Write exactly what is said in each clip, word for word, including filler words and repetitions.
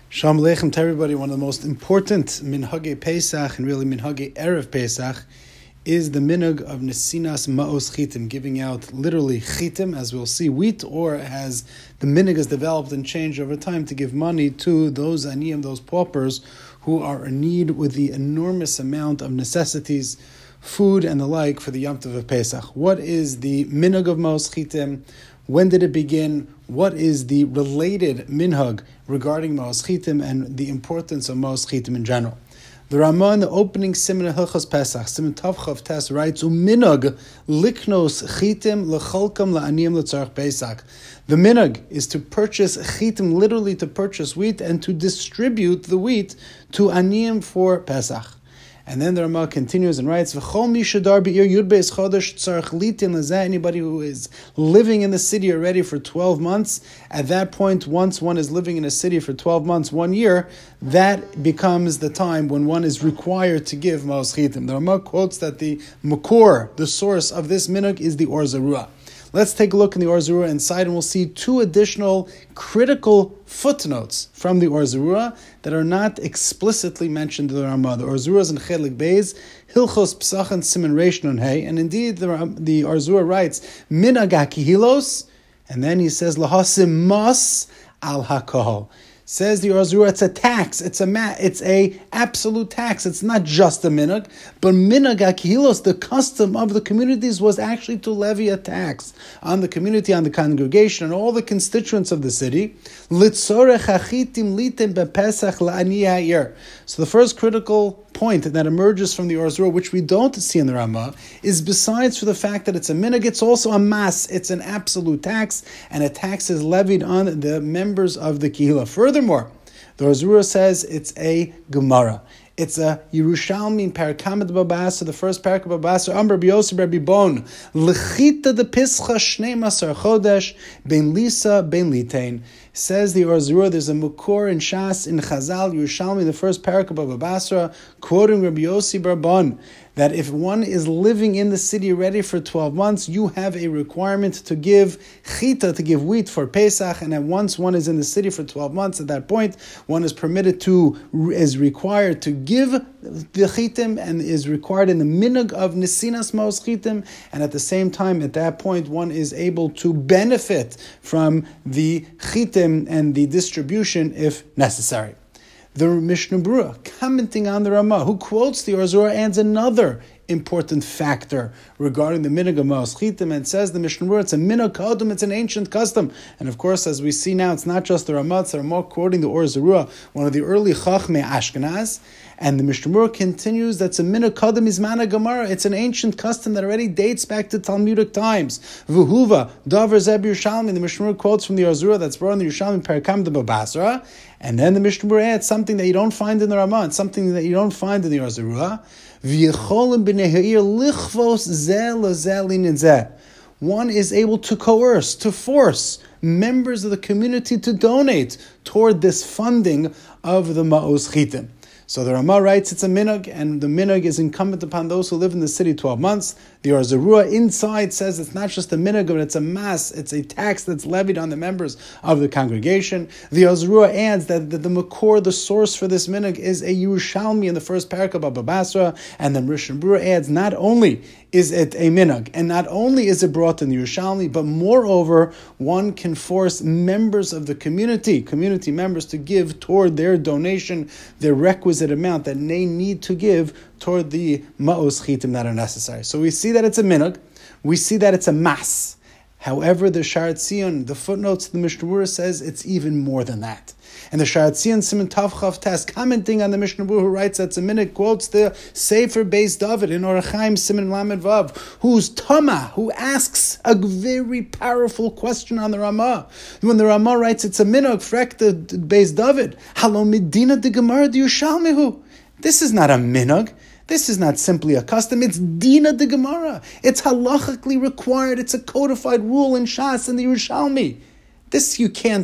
Shalom Aleichem to everybody. One of the most important minhagei Pesach and really minhagei Erev Pesach is the minhag of Nesinas Ma'os Chitim, giving out literally chitim, as we'll see, wheat, or as the minhag has developed and changed over time, to give money to those aniyim, those paupers who are in need with the enormous amount of necessities, food and the like, for the Yom Tov of Pesach. What is the minhag of Ma'os Chitim? When did it begin? What is the related minhag regarding Ma'os Chitim and the importance of Ma'os Chitim in general? The Ramah in the opening Siman Hilchos Pesach, Siman Tavchav Tes, writes, "Uminhag liknos chitim lecholkam la'aniyim letzarech Pesach." The minhag is to purchase chitim, literally to purchase wheat, and to distribute the wheat to aniyim for Pesach. And then the Ramah continues and writes, anybody who is living in the city already for twelve months, at that point, once one is living in a city for twelve months, one year, that becomes the time when one is required to give Ma'os Chitim. The Ramah quotes that the makor, the source of this minhag, is the Or Zarua. Let's take a look in the Or Zarua inside, and we'll see two additional critical footnotes from the Or Zarua that are not explicitly mentioned in the Ramah. The Or Zarua is in Chelik Beis, Hilchos Psachan Siman Reish Nun Hey, and indeed the, the Or Zarua writes, Minhag HaKihilos, and then he says, Lahasim Mas Al HaKohol. Says the Or Zarua, it's a tax, it's a ma- it's a absolute tax. It's not just a minhag, but minhag HaKihilos, the custom of the communities, was actually to levy a tax on the community, on the congregation, and all the constituents of the city. Litzorech hachitim litem bepesach la'ani ha'ir. So the first critical point that emerges from the Or Zarua, which we don't see in the Ramah, is besides for the fact that it's a minhag, it's also a mas, it's an absolute tax, and a tax is levied on the members of the Kihila. Furthermore, the Or Zarua says it's a Gemara. It's a Yerushalmi in Parakamad Babasa, the first Parak of Babasa, Amr B'Yosef Rabbi Bon, L'chita de Pischa Shnei Masar Chodesh, Ben Lisa, Ben Litain. Says the Or Zarua, there's a Mukor in Shas, in Chazal, Yerushalmi, the first Parak of Babasa, quoting Rabbi Yossi Bar Bon, that if one is living in the city already for twelve months, you have a requirement to give chita, to give wheat for Pesach, and then once one is in the city for twelve months, at that point, one is permitted to, is required to give the chitim, and is required in the minhag of Nesinas Ma'os Chitim, and at the same time, at that point, one is able to benefit from the chitim and the distribution if necessary. The Mishnah Berurah, commenting on the Ramah, who quotes the Or Zarua, adds another important factor regarding the minhag of Ma'os Chitim, and says the Mishnah Berurah, it's a minhag kadum, it's an ancient custom. And of course, as we see now, it's not just the Ramah, it's the Ramah quoting the Or Zarua, one of the early Chachmei Ashkenaz. And the Mishnah Berurah continues, that's a minhag kadum izmana Gemara. It's an ancient custom that already dates back to Talmudic times. V'huva davar zeb Yerushalmi. The Mishnah Berurah quotes from the Or Zarua that's brought in the Yerushalmi Parakam de Babasra. And then the Mishnah Berurah adds something that you don't find in the Ramah, and something that you don't find in the Or Zarua. One is able to coerce, to force members of the community to donate toward this funding of the Ma'os Chitim. So the Ramah writes it's a minhag, and the minhag is incumbent upon those who live in the city twelve months. The Or Zarua inside says it's not just a minhag, but it's a mas, it's a tax that's levied on the members of the congregation. The Or Zarua adds that the, the makor, the source for this minhag, is a Yerushalmi in the first parak of Baba Basra, and the Mishnah Berurah adds not only is it a minhag, and not only is it brought in the Yerushalmi, but moreover, one can force members of the community, community members, to give toward their donation, their requisite amount that they need to give toward the Ma'os Chitim that are necessary. So we see that it's a minhag, we see that it's a mas. However, the Sharat Zion, the footnotes of the Mishnah Berurah, says it's even more than that. And the Sharat Zion Siman Tavchav Tes, commenting on the Mishnah Berurah, who writes that it's a minhag, quotes the Sefer Beis David in Orach Chaim Siman Lamed Vav, who's Tama, who asks a very powerful question on the Ramah. When the Ramah writes it's a minhag, frek the Beis David, Halo Medina de Gemara de Yerushalmihu. This is not a minhag. This is not simply a custom, it's Dina de Gemara. It's halachically required, it's a codified rule in Shas and the Yerushalmi. This you can't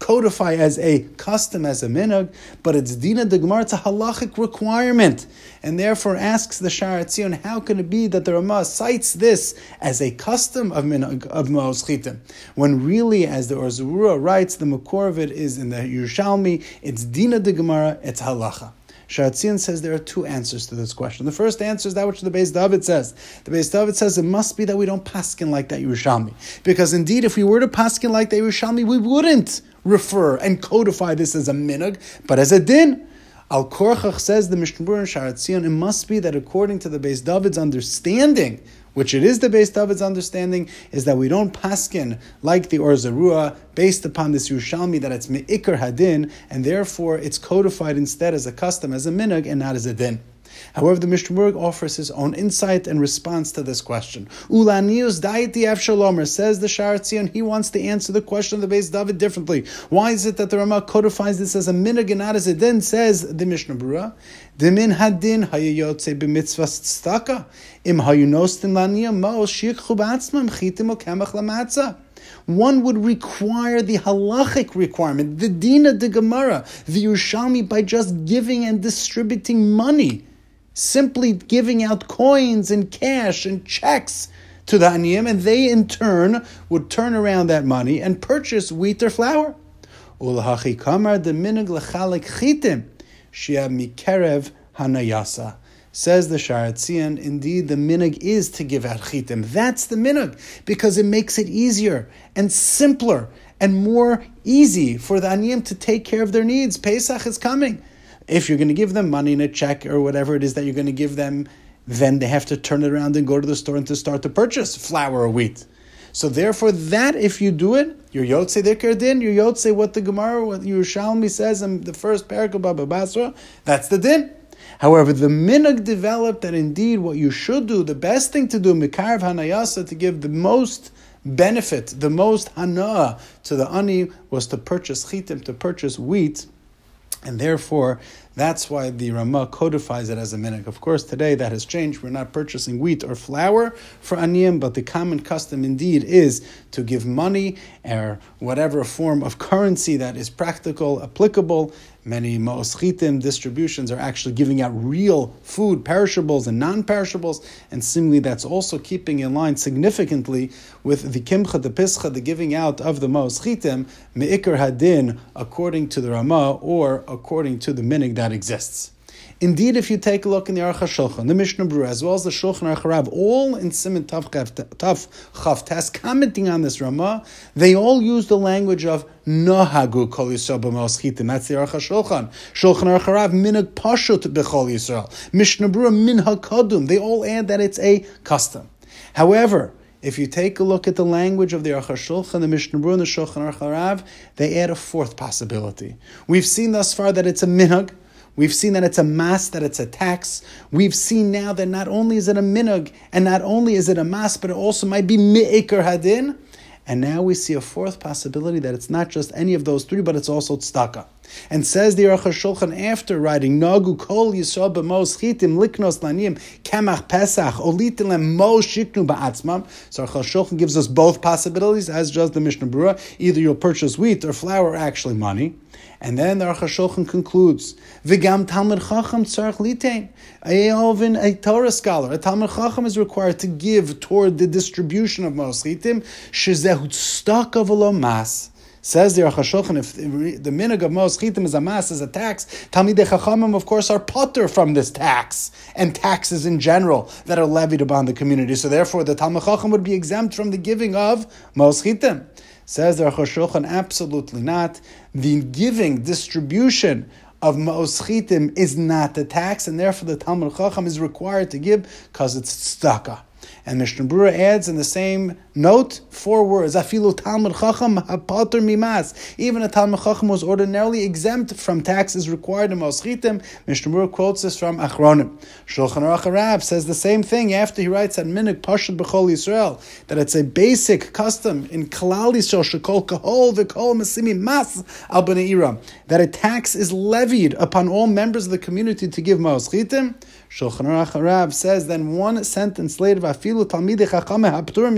codify as a custom, as a minhag, but it's dina de gemara, it's a halachic requirement. And therefore asks the Sha'ar HaTziyun, how can it be that the Ramah cites this as a custom of minhag, of Ma'os Chitim, when really, as the Or Zarua writes, the makor of it is in the Yerushalmi, it's dina de gemara, it's halacha. Sha'ar HaTziyun says there are two answers to this question. The first answer is that which the Beis David says. The Beis David says it must be that we don't paskin like that Yerushalmi. Because indeed, if we were to paskin like that Yerushalmi, we wouldn't refer and codify this as a minhag, but as a din. Al Korchach says the Mishnah Berurah and Sha'ar HaTziyun, it must be that according to the Beis David's understanding, which it is the Beis David's understanding, is that we don't paskin like the Or Zarua based upon this Yerushalmi, that it's me'ikar hadin, and therefore it's codified instead as a custom, as a minhag, and not as a din. However, the Mishnah Berurah offers his own insight and response to this question. Ulanius Daiti Avshalomer, says the Sha'ar HaTziyun, he wants to answer the question of the Beis David differently. Why is it that the Ramah codifies this as a minhag and not as a din? Says the Mishnah Berurah, Demin hadin hayayotze b'mitzvah tzedakah im hayunostin laniyah ma'os shikchu b'atzmam chitim o kemach lamatzah. One would require the halachic requirement, the dina de gemara, the Yerushalmi, by just giving and distributing money, simply giving out coins and cash and checks to the aniyim, and they in turn would turn around that money and purchase wheat or flour. Ulahachi kamar de minig lechalek chitim shia mikerev hanayasa. Says the Sha'ar HaTziyun, indeed the minhag is to give out chitim. That's the minhag, because it makes it easier and simpler and more easy for the aniyim to take care of their needs. Pesach is coming. If you're going to give them money in a check or whatever it is that you're going to give them, then they have to turn it around and go to the store and to start to purchase flour or wheat. So therefore, that if you do it, you're Yotzei Dikar Din, you're Yotzei what the Gemara, what Yerushalmi says in the first parak of Baba Basra, that's the din. However, the minhag developed that indeed what you should do, the best thing to do, Mikarev Hanayasa, to give the most benefit, the most hana to the ani, was to purchase chitim, to purchase wheat. And therefore, that's why the Ramah codifies it as a minhag. Of course, today that has changed. We're not purchasing wheat or flour for aniyim, but the common custom indeed is to give money or whatever form of currency that is practical, applicable. Many Ma'os Chitim distributions are actually giving out real food, perishables and non-perishables, and similarly that's also keeping in line significantly with the Kimcha, the Pischa, the giving out of the Ma'os Chitim, Me'ikar Hadin, according to the Ramah or according to the minhag that exists. Indeed, if you take a look in the Aruch HaShulchan, the Mishnah Berurah, as well as the Shulchan Aruch Harav, all in Siman Tav Chav Tes, commenting on this Ramah, they all use the language of Nohagu Kol Yisrael B'Ma'os Chitim. That's the Aruch HaShulchan. Shulchan Aruch Harav, Minhag Pashut B'Chol Yisrael. Mishnah Berurah, Minhag Kadum. They all add that it's a custom. However, if you take a look at the language of the Aruch HaShulchan, the Mishnah Berurah, and the Shulchan Aruch Harav, they add a fourth possibility. We've seen thus far that it's a minhag. We've seen that it's a mas, that it's a tax. We've seen now that not only is it a minhag, and not only is it a mas, but it also might be me'ikar hadin. And now we see a fourth possibility that it's not just any of those three, but it's also tzedakah. And says the Aruch HaShulchan after writing, Nagu kol Yisrael b'mos chitim liknos laniyim kamach pesach olitilem mo shiknu ba'atzmam. So Aruch HaShulchan gives us both possibilities, as does the Mishnah Berurah. Either you'll purchase wheat or flour, or actually money. And then the Aruch HaShulchan concludes, V'gam Talmid Chacham tzarich litein. A Torah scholar, a Talmid Chacham is required to give toward the distribution of Ma'os Chitim, shezehu tzedakah v'lo mas. Says the Aruch HaShulchan, if the minhag of Ma'os Chitim is a mas, is a tax, Talmidei Chachamim, of course, are potter from this tax, and taxes in general that are levied upon the community. So therefore, the Talmid Chacham would be exempt from the giving of Ma'os Chitim. Says the Aruch HaShulchan, absolutely not. The giving, distribution of Ma'os Chitim is not the tax, and therefore the Talmid Chacham is required to give because it's tzedakah. And Mishnah Berurah adds in the same note four words: Afilu Talmid Chacham hapater mimas. Even a Talmid Chacham was ordinarily exempt from taxes required in Ma'os Chitim. Mishnah Berurah quotes this from Achronim. Shulchan Aruch Harav says the same thing after he writes that minhag pashut b'chol Yisrael, that it's a basic custom in Klal Yisrael shekol kahol v'kol masimi mas al b'nei Ira, that a tax is levied upon all members of the community to give Ma'os Chitim. Shulchan Aruch Harav says then one sentence later, Afilu Talmidei Chachamim hapturim mimas,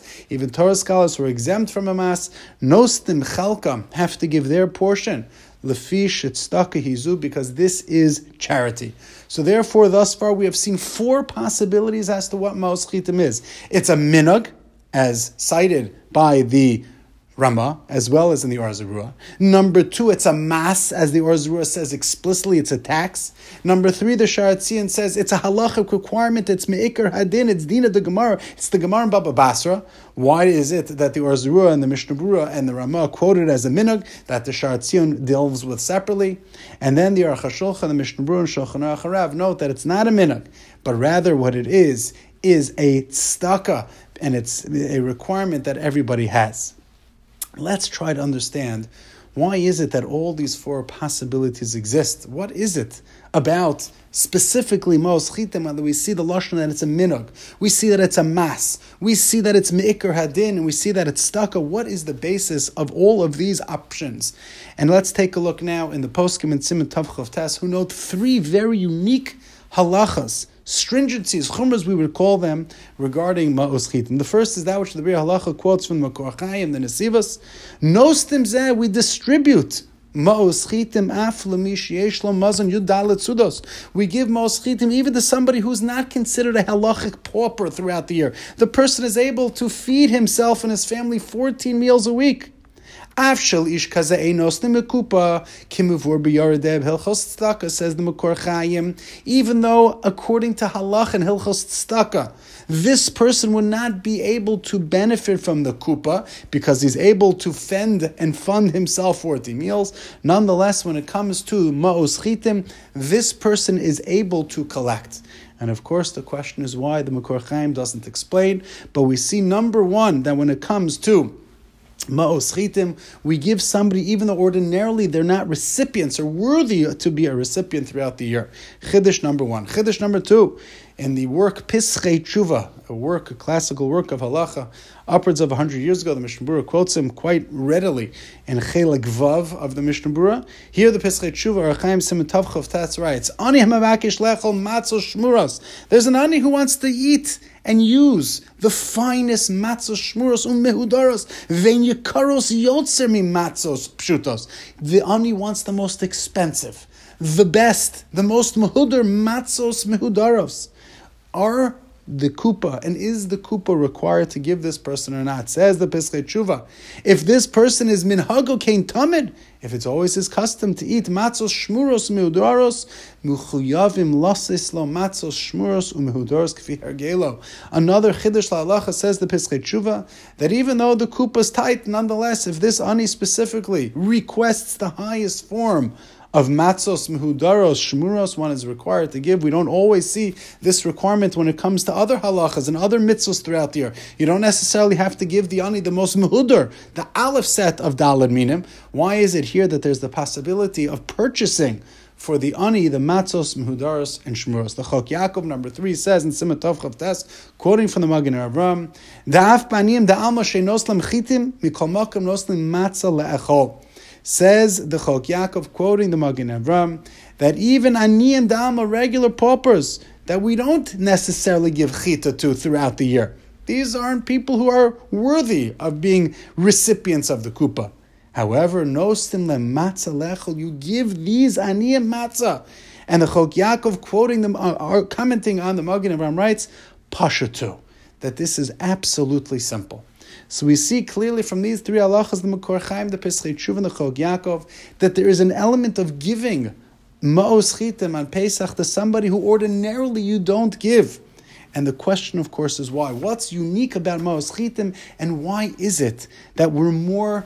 Even Torah scholars who are exempt from a mas, nostim chalka, have to give their portion. Lefish tzedakah hizu, because this is charity. So therefore, thus far, we have seen four possibilities as to what Ma'os Chitim is. It's a minhag, as cited by the Rama, as well as in the Or Zarua. Number two, it's a mas, as the Or Zarua says explicitly, it's a tax. Number three, the Sha'ar HaTziyun says it's a halachic requirement, it's me'ikar hadin, it's dina de Gemara, it's the Gemara in Baba Basra. Why is it that the Or Zarua and the Mishnah Berurah and the Rama quoted as a minhag that the Sha'ar HaTziyun delves with separately? And then the Aruch HaShulchan, the Mishnah Berurah, and Shulchan Aruch HaRav note that it's not a minhag, but rather what it is, is a tzedakah, and it's a requirement that everybody has. Let's try to understand, why is it that all these four possibilities exist? What is it about specifically Ma'os Chitim that we see the lashon that it's a minhag, we see that it's a mas, we see that it's me'ikar hadin, and we see that it's tzedakah? What is the basis of all of these options? And let's take a look now in the poskim and Siman Tav Chav Tes, who note three very unique halachas, stringencies, chumras we would call them, regarding Ma'os Chitim. The first is that which the Biur Halacha quotes from the Makor Chaim, the Nesivos. Nostim zeh, we distribute Ma'os Chitim af lemish yesh lo mazon yud dalet sudos. We give Ma'os Chitim even to somebody who's not considered a halachic pauper throughout the year. The person is able to feed himself and his family fourteen meals a week. Afshel ish kaze einos nemekupa kimuvur biyaredeb hilchos tzedakah, says the Makor Chaim. Even though, according to halach and hilchos tzedakah, this person would not be able to benefit from the kupa because he's able to fend and fund himself forty meals. Nonetheless, when it comes to Ma'os Chitim, this person is able to collect. And of course, the question is why the Makor Chaim doesn't explain. But we see, number one, that when it comes to Ma'os Chitim, we give somebody, even though ordinarily they're not recipients or worthy to be a recipient throughout the year. Chiddush number one. Chiddush number two, in the work Pischei Tshuva, a work, a classical work of halacha, upwards of one hundred years ago, the Mishnah Berurah quotes him quite readily in Chelek Vav of the Mishnah Berurah. Here the Pischei Tshuva, Or Chaim Siman Tav Chav Tes writes, Ani hamavakish lechol matzos shmuras. There's an ani who wants to eat and use the finest matzos shmuros umehudaros vein yikaros yotzer mi matzos pshutos. The ani wants the most expensive, the best, the most mehudar matzos mehudaros. Are the kupa, and is the kupa required to give this person or not? Says the Pischei Tshuva, if this person is minhago kein tamid, if it's always his custom to eat matzos shmuros mehudaros, muchuyavim lasis lo matzos shmuros umehudaros kfi hargelo. Another chiddush la'alacha, says the Pischei Tshuva, that even though the kupa is tight, nonetheless, if this ani specifically requests the highest form of matzos mehudaros shmuros, one is required to give. We don't always see this requirement when it comes to other halachas and other mitzvos throughout the year. You don't necessarily have to give the ani the most mehudar, the aleph set of dalad minim. Why is it here that there's the possibility of purchasing for the ani the matzos mehudaros and shmuros? The Chok Yaakov number three says in Siman Tav Chav Tes, quoting from the Magen Avraham, da'af panim da'alma she'noslam chitim mikol makom noslim matzah le'echol. Says the Chok Yaakov, quoting the Magen Avraham, that even aniyim da'alma, regular paupers, that we don't necessarily give chita to throughout the year. These aren't people who are worthy of being recipients of the kupa. However, nostim le matzah lechol, you give these aniyim matzah. And the Chok Yaakov, quoting them, uh, commenting on the Magen Avraham, writes, pashatu, that this is absolutely simple. So we see clearly from these three halachas, the Makor Chaim, the Pischei Tshuva, and the Chok Yaakov, that there is an element of giving Ma'os Chitim on Pesach to somebody who ordinarily you don't give. And the question, of course, is why? What's unique about Ma'os Chitim, and why is it that we're more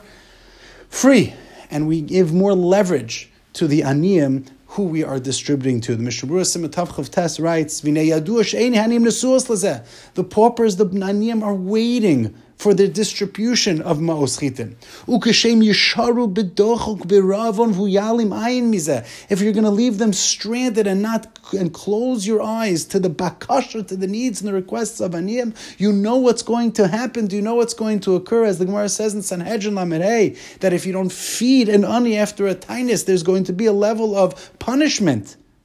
free and we give more leverage to the aniyim who we are distributing to? The Mishnah Berurah Siman Tav Chav Tes writes, V'nei yadua she'ein hanim nesuos lezeh. The paupers, the aniyim, are waiting for the distribution of Ma'os Chitim. Ukeshem yisharu b'dochok b'ravon v'yalim ayin mizeh. If you're going to leave them stranded and not and close your eyes to the bakasha, to the needs and the requests of aniyim, you know what's going to happen. Do you know what's going to occur? As the Gemara says in Sanhedrin Lamed Hey, that if you don't feed an ani after a tainus, there's going to be a level of punishment.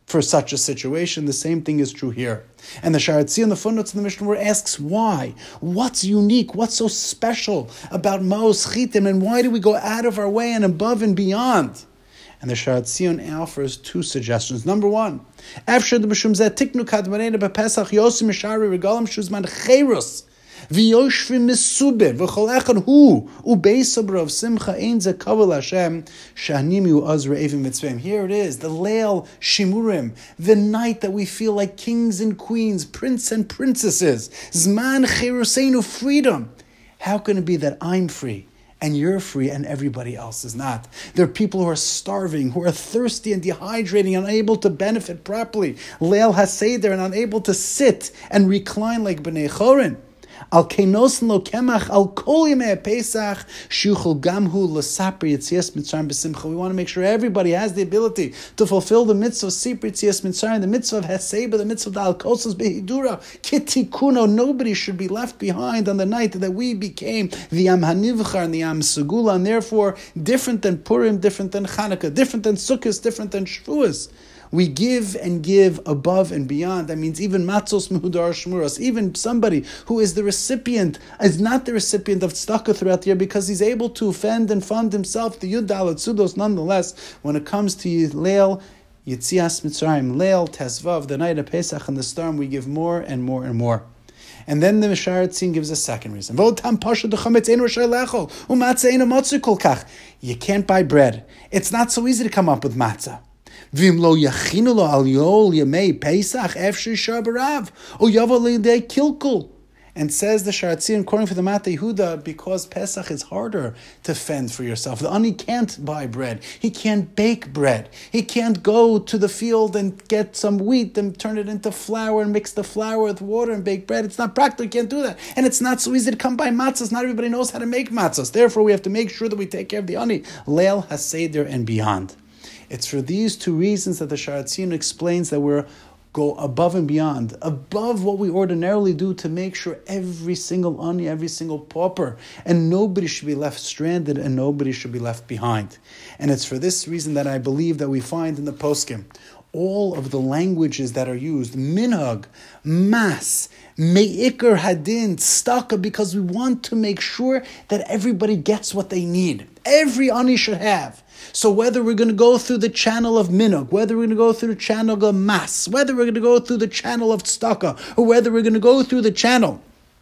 for such a situation. The same thing is true here. And the Sha'ar HaTziyun, the footnotes in the Mishnah Berurah, asks why? What's unique? What's so special about Ma'os Chitim? And why do we go out of our way and above and beyond? And the Sha'ar HaTziyun offers two suggestions. Number one, after the B'shum Zeh Tiknu Kadmarena B'Pesach Yosim Mishari Regalim Shuzman Cherus V'yoshvim Misubin V'chol Echad Hu U'Beisabra of Simcha Ein Zeh Kavel Hashem Sha'anim Yu Azra Evim Mitzvahim. Here it is, the Leil Shimurim, the night that we feel like kings and queens, prince and princesses. Zman Cheruseinu, freedom. How can it be that I'm free and you're free and everybody else is not? There are people who are starving, who are thirsty and dehydrating, unable to benefit properly. Leil HaSeder, and unable to sit and recline like B'nai Chorin. Al keinos lo kemach al kol yemei Pesach shuchol gamhu l'saper yitzias Mitzrayim b'simcha. We want to make sure everybody has the ability to fulfill the mitzvah of Sipur Yitzias Mitzrayim, the mitzvah of Heseba, the mitzvah of Dal Kosas Behidura, Kitikuno. Nobody should be left behind on the night that we became the Am Hanivchar and the Am Segula, and therefore different than Purim, different than Chanukah, different than Sukkot, different than Shavuos. We give and give above and beyond. That means even matzos mehudar shmuras, even somebody who is the recipient, is not the recipient of tzedakah throughout the year because he's able to fend and fund himself, the Yud Dalet Sudos. Nonetheless, when it comes to Leil Yitzias Mitzrayim, Leil Tesvav, the night of Pesach and the storm, we give more and more and more. And then the Sha'ar HaTziyun gives a second reason. You can't buy bread. It's not so easy to come up with matzah. And says the Sha'ar HaTziyun, according to the Matei Yehuda, because Pesach is harder to fend for yourself. The ani can't buy bread. He can't bake bread. He can't go to the field and get some wheat and turn it into flour and mix the flour with water and bake bread. It's not practical. You can't do that. And it's not so easy to come by matzahs. Not everybody knows how to make matzahs. Therefore, we have to make sure that we take care of the ani, Leil HaSeder and beyond. It's for these two reasons that the Sha'ar HaTziyun explains that we're go above and beyond, above what we ordinarily do to make sure every single ani, every single pauper, and nobody should be left stranded and nobody should be left behind. And it's for this reason that I believe that we find in the poskim all of the languages that are used, minhag, mas, me'ikr hadin, staka, because we want to make sure that everybody gets what they need. Every ani should have. So whether we're going to go through the channel of minhag, whether we're going to go through the channel of mas, whether we're going to go through the channel of tzedakah, or whether we're going to go through the channel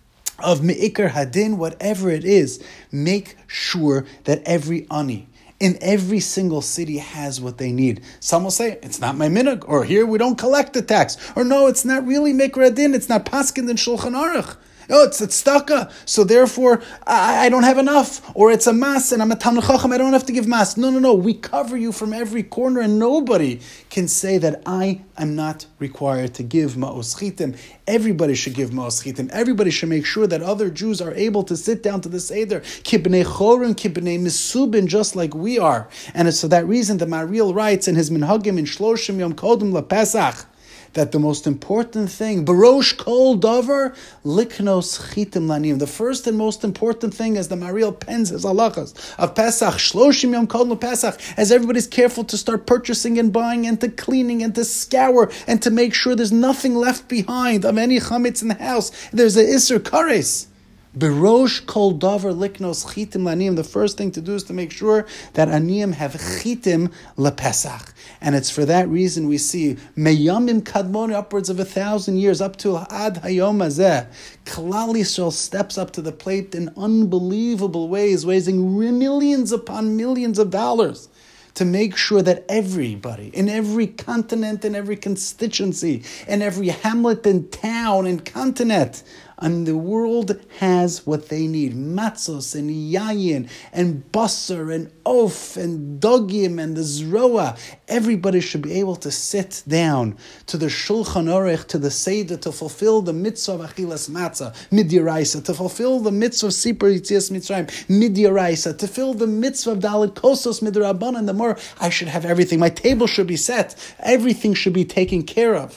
of me'ikr hadin, whatever it is, make sure that every ani in every single city has what they need. Some will say, it's not my minhag, or here we don't collect the tax, or no, it's not really me'ikr hadin, it's not paskin in Shulchan Aruch. Oh, it's a tzedakah, so therefore I, I don't have enough. Or it's a mas, and I'm a Talmid Chacham, I don't have to give mas. No, no, no. We cover you from every corner, and nobody can say that I am not required to give Ma'os Chitim. Everybody should give Ma'os Chitim. Everybody should make sure that other Jews are able to sit down to the Seder, ki b'nei Chorin, ki b'nei Misubin, just like we are. And it's for that reason that Mariel writes in his Minhagim in Shloshim Yom Kodem LaPesach, that the most important thing, Barosh Kol Dover, Liknos Chitim Lanim. The first and most important thing, as the Mariel pens his halachas of Pesach, Shloshim Yom Kol Pesach, as everybody's careful to start purchasing and buying and to cleaning and to scour and to make sure there's nothing left behind of any chametz in the house. There's a Isser Kares. Berosh kol davar liknos chitim lanim. The first thing to do is to make sure that aniyim have chitim lepesach. And it's for that reason we see meyamim kadmon, upwards of a thousand years, up to ad hayom hazeh, Klal Yisrael steps up to the plate in unbelievable ways, raising millions upon millions of dollars to make sure that everybody, in every continent, in every constituency, in every hamlet and town and continent, and the world has what they need. Matzos and yayin and basar and oaf and dogim and the zroa. Everybody should be able to sit down to the Shulchan Aruch, to the Seder, to fulfill the mitzvah of Achilas Matzah, Midyaraisa, to fulfill the mitzvah of Sipur Yitzias Mitzrayim, Midyaraisa, to fulfill the mitzvah of Dalet Kosos Midrabanan. The more I should have everything. My table should be set. Everything should be taken care of.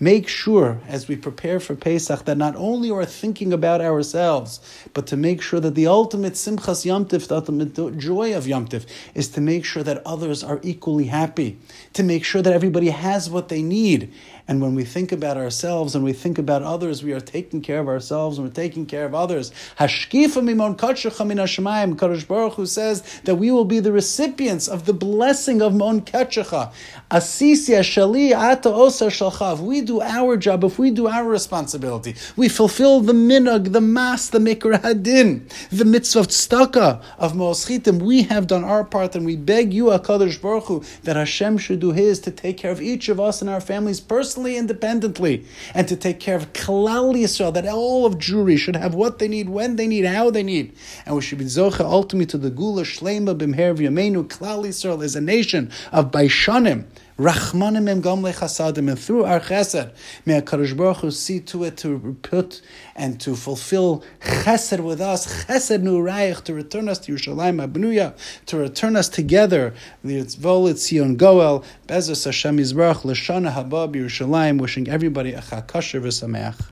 make sure, as we prepare for Pesach, that not only are thinking about ourselves, but to make sure that the ultimate Simchas Yom Tif, the ultimate joy of Yom Tif, is to make sure that others are equally happy, to make sure that everybody has what they need. And when we think about ourselves and we think about others, we are taking care of ourselves and we're taking care of others. Hashkifa mimon katshecha min hashamayim. Kadosh Baruch Hu says that we will be the recipients of the blessing of Mon Katshecha. Asisi ashali ata osa shalcha. If we do our job, if we do our responsibility, we fulfill the minhag, the mas, the mikra hadin, the mitzvah tzedakah of Moschitim. We have done our part, and we beg you, HaKadosh Baruch Hu, that Hashem should do His to take care of each of us and our families personally, independently, and to take care of Klal Yisrael, that all of Jewry should have what they need, when they need, how they need, and we should be zocha ultimately to the Gula Shlema B'mher V'yameinu. Klal Yisrael is a nation of Baishanim, Rachmanim em Gamle Chasadim, and through our Chesed, may HaKadosh Baruch Hu see to it to put and to fulfill Chesed with us, Chesed Nurayich, to return us to Yerushalayim HaBnuya, to return us together, L'Yitzvol Tzion Goel, Bezos Hashem Yizbarach, L'Shana Haba B'Yerushalayim, wishing everybody a Chag Kasher V'Sameach.